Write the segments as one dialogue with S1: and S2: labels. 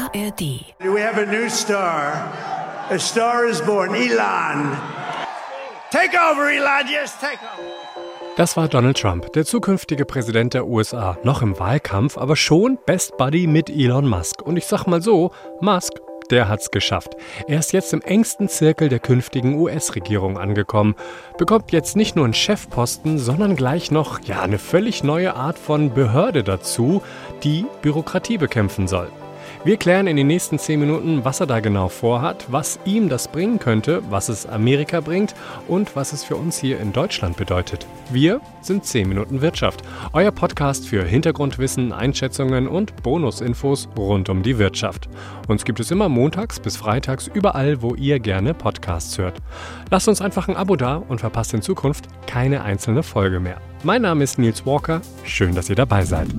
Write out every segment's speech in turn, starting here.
S1: ARD.
S2: We have a new star. A star is born. Elon. Take over, Elon. Yes, take over.
S3: Das war Donald Trump, der zukünftige Präsident der USA. Noch im Wahlkampf, aber schon Best Buddy mit Elon Musk. Und ich sag mal so, Musk, der hat's geschafft. Er ist jetzt im engsten Zirkel der künftigen US-Regierung angekommen. Bekommt jetzt nicht nur einen Chefposten, sondern gleich noch eine völlig neue Art von Behörde dazu, die Bürokratie bekämpfen soll. Wir klären in den nächsten 10 Minuten, was er da genau vorhat, was ihm das bringen könnte, was es Amerika bringt und was es für uns hier in Deutschland bedeutet. Wir sind 10 Minuten Wirtschaft, euer Podcast für Hintergrundwissen, Einschätzungen und Bonusinfos rund um die Wirtschaft. Uns gibt es immer montags bis freitags überall, wo ihr gerne Podcasts hört. Lasst uns einfach ein Abo da und verpasst in Zukunft keine einzelne Folge mehr. Mein Name ist Nils Walker, schön, dass ihr dabei seid.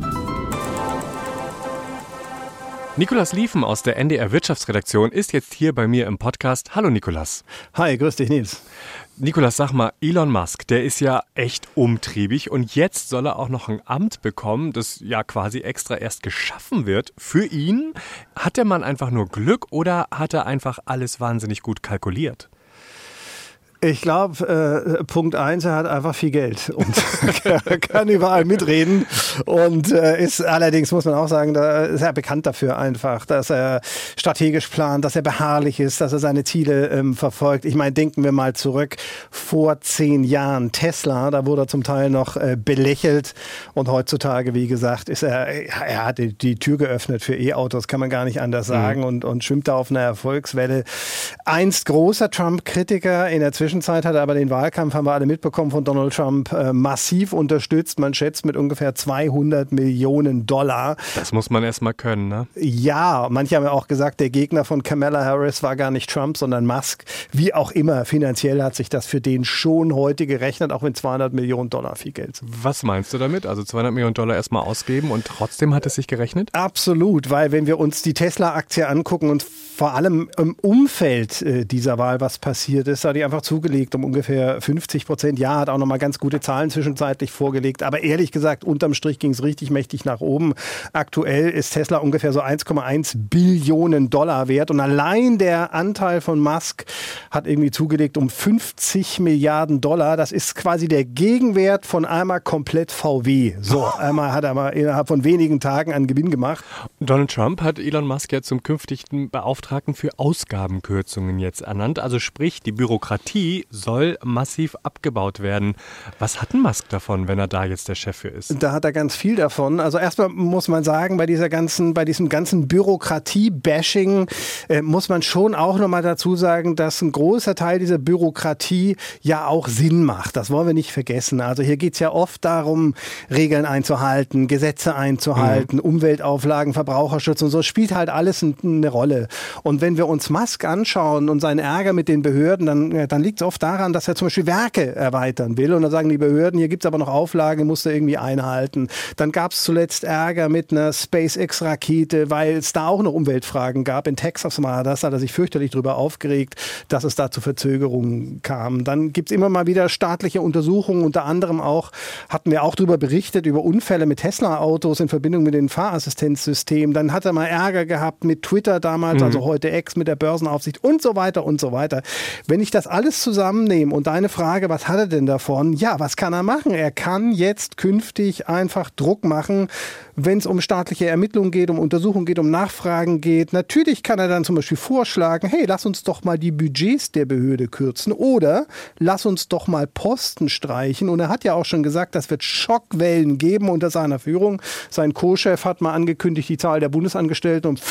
S3: Nikolas Liefen aus der NDR Wirtschaftsredaktion ist jetzt hier bei mir im Podcast. Hallo Nikolas.
S4: Hi, grüß dich Nils.
S3: Nikolas, sag mal, Elon Musk, der ist ja echt umtriebig und jetzt soll er auch noch ein Amt bekommen, das ja quasi extra erst geschaffen wird für ihn. Hat der Mann einfach nur Glück oder hat er einfach alles wahnsinnig gut kalkuliert?
S4: Ich glaube, Punkt 1, er hat einfach viel Geld und kann überall mitreden und ist allerdings, muss man auch sagen, da ist er bekannt dafür einfach, dass er strategisch plant, dass er beharrlich ist, dass er seine Ziele verfolgt. Ich meine, denken wir mal zurück, vor 10 Jahren Tesla, da wurde er zum Teil noch belächelt und heutzutage, wie gesagt, ist er hat die Tür geöffnet für E-Autos, kann man gar nicht anders sagen und schwimmt da auf einer Erfolgswelle. Einst großer Trump-Kritiker, in der Zwischenzeit hat er aber den Wahlkampf, haben wir alle mitbekommen, von Donald Trump massiv unterstützt. Man schätzt mit ungefähr $200 Millionen.
S3: Das muss man erst mal können, ne?
S4: Ja, manche haben ja auch gesagt, der Gegner von Kamala Harris war gar nicht Trump, sondern Musk. Wie auch immer, finanziell hat sich das für den schon heute gerechnet, auch wenn $200 Millionen viel Geld sind.
S3: Was meinst du damit? Also $200 Millionen erstmal ausgeben und trotzdem hat es sich gerechnet?
S4: Absolut, weil wenn wir uns die Tesla-Aktie angucken und vor allem im Umfeld dieser Wahl, was passiert ist, hat die einfach zugelegt um ungefähr 50%. Ja, hat auch nochmal ganz gute Zahlen zwischenzeitlich vorgelegt. Aber ehrlich gesagt, unterm Strich ging es richtig mächtig nach oben. Aktuell ist Tesla ungefähr so $1,1 Billionen wert. Und allein der Anteil von Musk hat irgendwie zugelegt um $50 Milliarden. Das ist quasi der Gegenwert von einmal komplett VW. So, einmal hat er mal innerhalb von wenigen Tagen einen Gewinn gemacht.
S3: Donald Trump hat Elon Musk ja zum künftigen Beauftragten für Ausgabenkürzungen jetzt ernannt. Also sprich, die Bürokratie soll massiv abgebaut werden. Was hat denn Musk davon, wenn er da jetzt der Chef für ist?
S4: Da hat er ganz viel davon. Also erstmal muss man sagen, bei diesem ganzen Bürokratie-Bashing muss man schon auch nochmal dazu sagen, dass ein großer Teil dieser Bürokratie ja auch Sinn macht. Das wollen wir nicht vergessen. Also hier geht es ja oft darum, Regeln einzuhalten, Gesetze einzuhalten, Umweltauflagen, Verbraucherschutz und so. Spielt halt alles eine Rolle. Und wenn wir uns Musk anschauen und seinen Ärger mit den Behörden, dann liegt es oft daran, dass er zum Beispiel Werke erweitern will. Und dann sagen die Behörden, hier gibt es aber noch Auflagen, musst du irgendwie einhalten. Dann gab es zuletzt Ärger mit einer SpaceX-Rakete, weil es da auch noch Umweltfragen gab. In Texas war das, hat er sich fürchterlich darüber aufgeregt, dass es da zu Verzögerungen kam. Dann gibt es immer mal wieder staatliche Untersuchungen, unter anderem auch, hatten wir auch darüber berichtet, über Unfälle mit Tesla-Autos in Verbindung mit den Fahrassistenzsystemen. Dann hat er mal Ärger gehabt mit Twitter damals, also heute X, mit der Börsenaufsicht und so weiter und so weiter. Wenn ich das alles zusammennehme und deine Frage, was hat er denn davon? Ja, was kann er machen? Er kann jetzt künftig einfach Druck machen, wenn es um staatliche Ermittlungen geht, um Untersuchungen geht, um Nachfragen geht. Natürlich kann er dann zum Beispiel vorschlagen, hey, lass uns doch mal die Budgets der Behörde kürzen oder lass uns doch mal Posten streichen. Und er hat ja auch schon gesagt, das wird Schockwellen geben unter seiner Führung. Sein Co-Chef hat mal angekündigt, die Zahl der Bundesangestellten um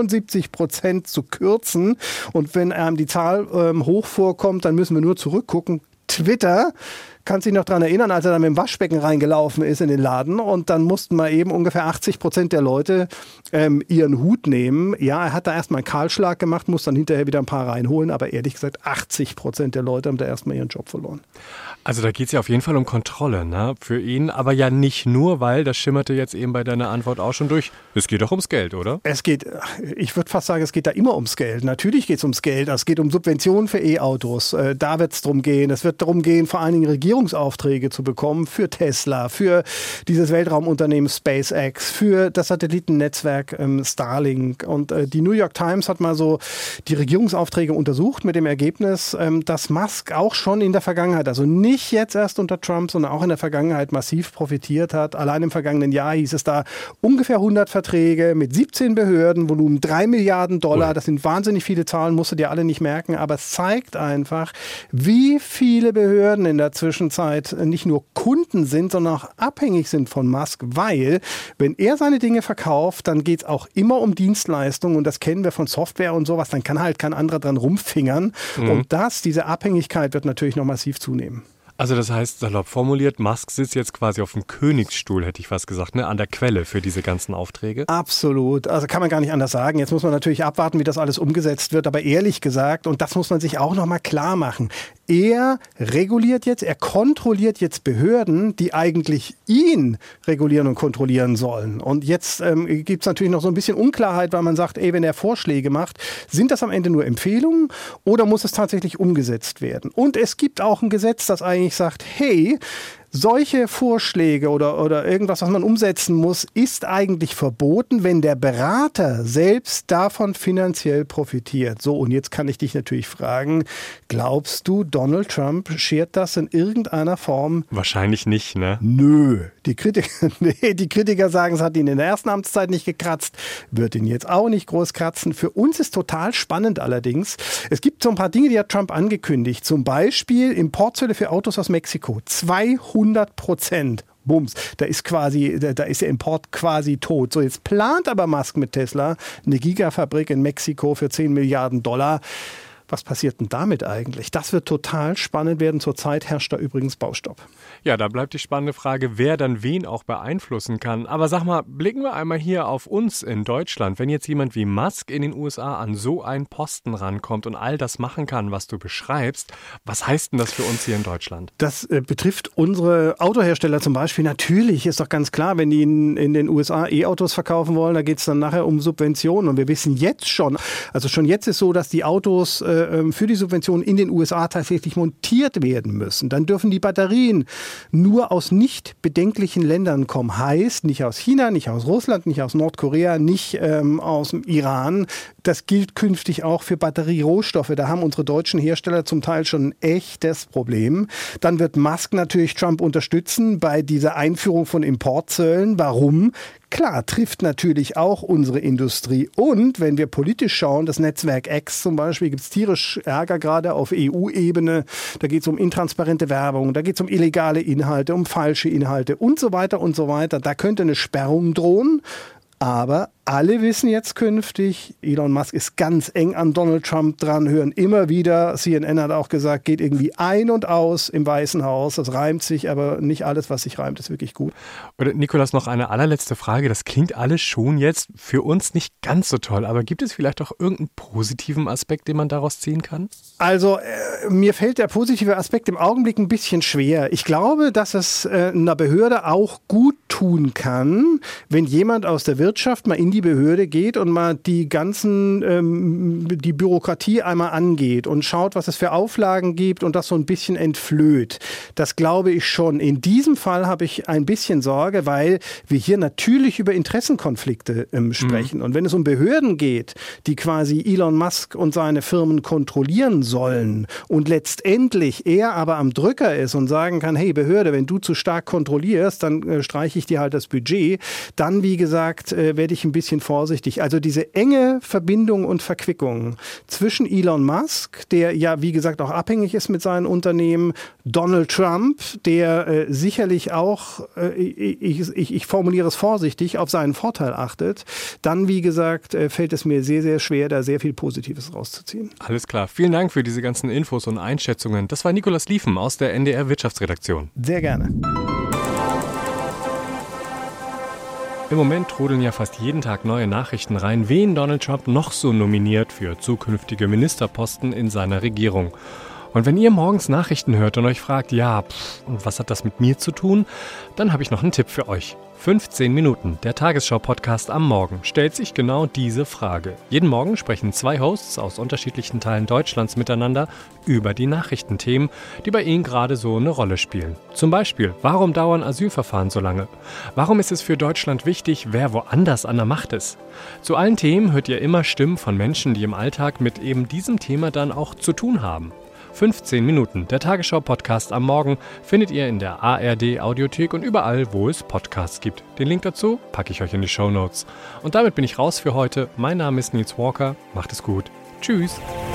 S4: 75% zu kürzen. Und wenn die Zahl hoch vorkommt, dann müssen wir nur zurückgucken. Twitter, kannst dich noch daran erinnern, als er dann mit dem Waschbecken reingelaufen ist in den Laden und dann mussten mal eben ungefähr 80% der Leute ihren Hut nehmen. Ja, er hat da erstmal einen Kahlschlag gemacht, muss dann hinterher wieder ein paar reinholen, aber ehrlich gesagt 80% der Leute haben da erstmal ihren Job verloren.
S3: Also da geht es ja auf jeden Fall um Kontrolle, ne, für ihn, aber ja nicht nur, weil, das schimmerte jetzt eben bei deiner Antwort auch schon durch, es geht doch ums Geld, oder?
S4: Ich würde fast sagen, es geht da immer ums Geld. Natürlich geht es ums Geld, es geht um Subventionen für E-Autos, da wird es drum gehen. Es wird darum gehen, vor allen Dingen Regierungen Regierungsaufträge zu bekommen für Tesla, für dieses Weltraumunternehmen SpaceX, für das Satellitennetzwerk Starlink. Und die New York Times hat mal so die Regierungsaufträge untersucht mit dem Ergebnis, dass Musk auch schon in der Vergangenheit, also nicht jetzt erst unter Trump, sondern auch in der Vergangenheit massiv profitiert hat. Allein im vergangenen Jahr hieß es da ungefähr 100 Verträge mit 17 Behörden, Volumen 3 Milliarden Dollar. Das sind wahnsinnig viele Zahlen, musst du dir alle nicht merken, aber es zeigt einfach, wie viele Behörden in der Zwischenzeit nicht nur Kunden sind, sondern auch abhängig sind von Musk, weil wenn er seine Dinge verkauft, dann geht es auch immer um Dienstleistungen und das kennen wir von Software und sowas, dann kann halt kein anderer dran rumfingern und diese Abhängigkeit wird natürlich noch massiv zunehmen.
S3: Also das heißt, salopp formuliert, Musk sitzt jetzt quasi auf dem Königsstuhl, hätte ich fast gesagt, ne? An der Quelle für diese ganzen Aufträge.
S4: Absolut. Also kann man gar nicht anders sagen. Jetzt muss man natürlich abwarten, wie das alles umgesetzt wird. Aber ehrlich gesagt, und das muss man sich auch nochmal klar machen, er reguliert jetzt, er kontrolliert jetzt Behörden, die eigentlich ihn regulieren und kontrollieren sollen. Und jetzt gibt es natürlich noch so ein bisschen Unklarheit, weil man sagt, wenn er Vorschläge macht, sind das am Ende nur Empfehlungen oder muss es tatsächlich umgesetzt werden? Und es gibt auch ein Gesetz, das eigentlich sagt, hey, solche Vorschläge oder irgendwas, was man umsetzen muss, ist eigentlich verboten, wenn der Berater selbst davon finanziell profitiert. So, und jetzt kann ich dich natürlich fragen, glaubst du, Donald Trump schert das in irgendeiner Form?
S3: Wahrscheinlich nicht, ne?
S4: Nö. Die Kritiker sagen, es hat ihn in der ersten Amtszeit nicht gekratzt, wird ihn jetzt auch nicht groß kratzen. Für uns ist total spannend allerdings. Es gibt so ein paar Dinge, die hat Trump angekündigt. Zum Beispiel Importzölle für Autos aus Mexiko. 200%. Bums, da ist der Import quasi tot. So, jetzt plant aber Musk mit Tesla eine Gigafabrik in Mexiko für 10 Milliarden Dollar. Was passiert denn damit eigentlich? Das wird total spannend werden. Zurzeit herrscht da übrigens Baustopp.
S3: Ja, da bleibt die spannende Frage, wer dann wen auch beeinflussen kann. Aber sag mal, blicken wir einmal hier auf uns in Deutschland. Wenn jetzt jemand wie Musk in den USA an so einen Posten rankommt und all das machen kann, was du beschreibst, was heißt denn das für uns hier in Deutschland?
S4: Das betrifft unsere Autohersteller zum Beispiel. Natürlich ist doch ganz klar, wenn die in den USA E-Autos verkaufen wollen, da geht es dann nachher um Subventionen. Und wir wissen jetzt schon, also schon jetzt ist so, dass die Autos für die Subventionen in den USA tatsächlich montiert werden müssen. Dann dürfen die Batterien nur aus nicht bedenklichen Ländern kommen. Heißt, nicht aus China, nicht aus Russland, nicht aus Nordkorea, nicht aus dem Iran. Das gilt künftig auch für Batterierohstoffe. Da haben unsere deutschen Hersteller zum Teil schon ein echtes Problem. Dann wird Musk natürlich Trump unterstützen bei dieser Einführung von Importzöllen. Warum? Klar, trifft natürlich auch unsere Industrie. Und wenn wir politisch schauen, das Netzwerk X zum Beispiel, gibt es tierisch Ärger gerade auf EU-Ebene. Da geht es um intransparente Werbung, da geht es um illegale Inhalte, um falsche Inhalte und so weiter und so weiter. Da könnte eine Sperrung drohen. Aber alle wissen jetzt künftig, Elon Musk ist ganz eng an Donald Trump dran, hören immer wieder, CNN hat auch gesagt, geht irgendwie ein und aus im Weißen Haus. Das reimt sich, aber nicht alles, was sich reimt, ist wirklich gut.
S3: Oder Nikolas, noch eine allerletzte Frage. Das klingt alles schon jetzt für uns nicht ganz so toll, aber gibt es vielleicht auch irgendeinen positiven Aspekt, den man daraus ziehen kann?
S4: Also mir fällt der positive Aspekt im Augenblick ein bisschen schwer. Ich glaube, dass es einer Behörde auch gut tun kann, wenn jemand aus der Wirtschaft mal in die Behörde geht und mal die Bürokratie einmal angeht und schaut, was es für Auflagen gibt und das so ein bisschen entflöht. Das glaube ich schon. In diesem Fall habe ich ein bisschen Sorge, weil wir hier natürlich über Interessenkonflikte sprechen. Und wenn es um Behörden geht, die quasi Elon Musk und seine Firmen kontrollieren sollen und letztendlich er aber am Drücker ist und sagen kann, hey Behörde, wenn du zu stark kontrollierst, dann streiche ich dir halt das Budget, dann wie gesagt werde ich ein bisschen vorsichtig. Also diese enge Verbindung und Verquickung zwischen Elon Musk, der ja wie gesagt auch abhängig ist mit seinen Unternehmen, Donald Trump, der sicherlich auch, ich formuliere es vorsichtig, auf seinen Vorteil achtet, dann wie gesagt fällt es mir sehr, sehr schwer, da sehr viel Positives rauszuziehen.
S3: Alles klar. Vielen Dank für diese ganzen Infos und Einschätzungen. Das war Nikolas Liefen aus der NDR Wirtschaftsredaktion.
S4: Sehr gerne.
S3: Im Moment trudeln ja fast jeden Tag neue Nachrichten rein, wen Donald Trump noch so nominiert für zukünftige Ministerposten in seiner Regierung. Und wenn ihr morgens Nachrichten hört und euch fragt, und was hat das mit mir zu tun, dann habe ich noch einen Tipp für euch. 15 Minuten, der Tagesschau-Podcast am Morgen, stellt sich genau diese Frage. Jeden Morgen sprechen 2 Hosts aus unterschiedlichen Teilen Deutschlands miteinander über die Nachrichtenthemen, die bei ihnen gerade so eine Rolle spielen. Zum Beispiel, warum dauern Asylverfahren so lange? Warum ist es für Deutschland wichtig, wer woanders an der Macht ist? Zu allen Themen hört ihr immer Stimmen von Menschen, die im Alltag mit eben diesem Thema dann auch zu tun haben. 15 Minuten, der Tagesschau-Podcast am Morgen, findet ihr in der ARD-Audiothek und überall, wo es Podcasts gibt. Den Link dazu packe ich euch in die Shownotes. Und damit bin ich raus für heute. Mein Name ist Nils Walker. Macht es gut. Tschüss.